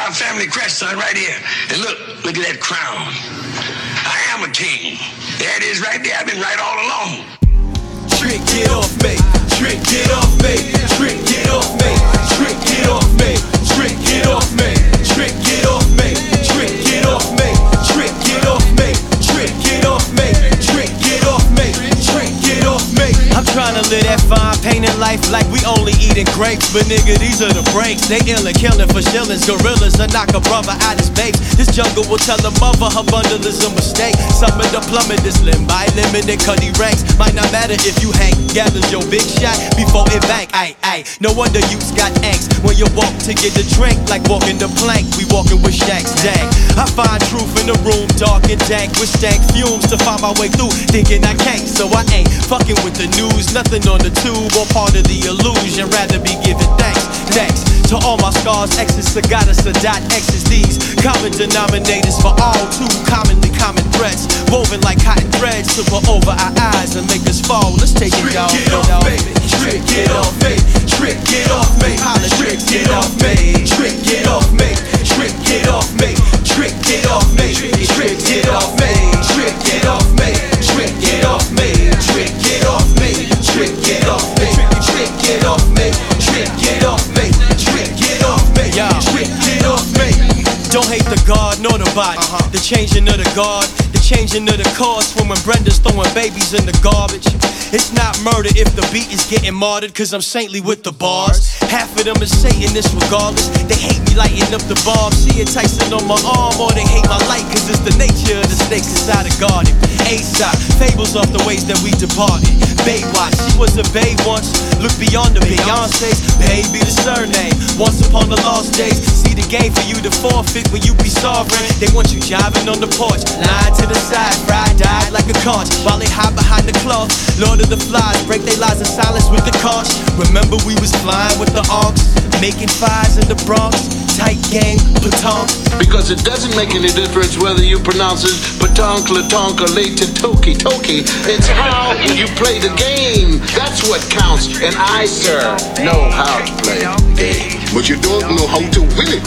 our family crest, son, right here. And look at that crown. I am a king. There it is right there. I've been right all along. Trick, get off me. Trick, get off me. Trick, get off me. Trick, get off me. Trick, get off me. Trick, get off me. Trick, get off me. Trick, get off me. Trick, get off me. Trick, get off me. Trick, get off me. I'm trying to live that fine painted life like we only eating grapes. But nigga, these are the breaks. They ill and killing for shillings. Gorillas will knock a brother out his babes. This jungle will tell a mother her bundle is a mistake. Some of the plumbing is limb by limited cutty ranks. Might not matter if you hang. Gathers your big shot before it bank. Aye. No wonder you's got angst when you walk to get the drink. Like walking the plank, we walking with shacks. Dang, I find truth in the room, dark and dank with stank fumes to find my way through. Thinking I can't, so I ain't fucking with the news. Nothing on the tube or part of the illusion. Rather be giving thanks. Thanks to all my scars, X's, Sagatas, Sadat, X's, these common denominators for all too commonly common threats. Woven like cotton threads to put over our eyes and make us fall. Let's take it down. Trick, get off me. Trick, get off me. Trick, get off me. Trick, get off me. Trick, get off me. Trick, get off me. Trick, get off me. Trick, get off me. Trick, get off me. Trick, get off me. Trick, get off me. Trick, get off me. Trick, get off me. Trick, get off me. Trick, get off me. Trick, get off me. Don't hate the God nor the body. The changing of the guard, the changing of the cause from when Brenda's throwing babies in the garbage. It's not murder if the beat is getting martyred, cause I'm saintly with the bars. Half of them is Satanists regardless. They hate me lighting up the bomb. See it Tyson on my arm, or they hate my light, cause it's the nature of the snakes inside the garden. A-side, fables off the ways that we departed. Baywatch, she was a babe once. Look beyond the Beyonce's. Baby the surname. Once upon the lost days. See the game for you to forfeit when you be sovereign. They want you jiving on the porch, lying to the side, fried, died like a conch, while they hide behind the cloth. Lord of the flies, break their lies in silence with the conch. Remember we was flying with the Arcs, making fires in the Bronx. Tight gang, Platonk. Because it doesn't make any difference whether you pronounce it Patonk, Latonk, or Late Toki. It's how you play the game. That's what counts. And I, sir, know how to play the game. But you don't know how to win it.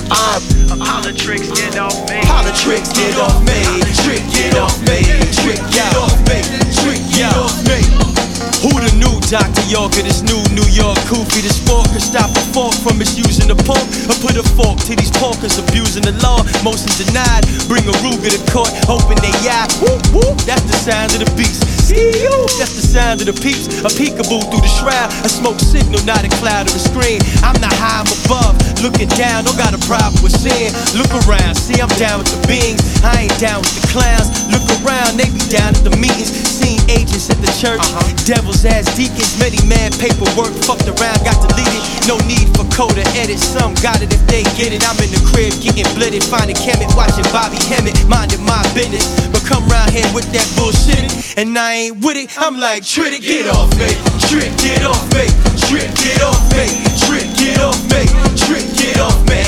Politics, get off me. Politics, get off me. Trick, get off me. Trick, get off me. Trick, get off me. Who the new Dr. Yorker, this new New York Koofy? This fork could stop a fork from misusing the pork, or put a fork to these porkers abusing the law. Motion denied, bring a Ruger to court, hoping they yap. Whoop, whoop, that's the sound of the beast. See you, that's the sound of the peeps. A peekaboo through the shroud, a smoke signal, not a cloud or a screen. I'm not high, I'm above, looking down, don't got a problem with sin. Look around, see I'm down with the beings, I ain't down with the clowns. Look around, they be down at the meetings. Seen agents at the church, devil's ass deacons, many man paperwork, fucked around, got deleted. No need for code to edit, some got it if they get it. I'm in the crib getting blitted, finding Kemet, watching Bobby Hemmett, minding my business. But come round here with that bullshit, and I ain't with it. I'm like, Trick, get off me. Trick, get off me. Trick, get off me. Trick, get off me. Trick, get off me.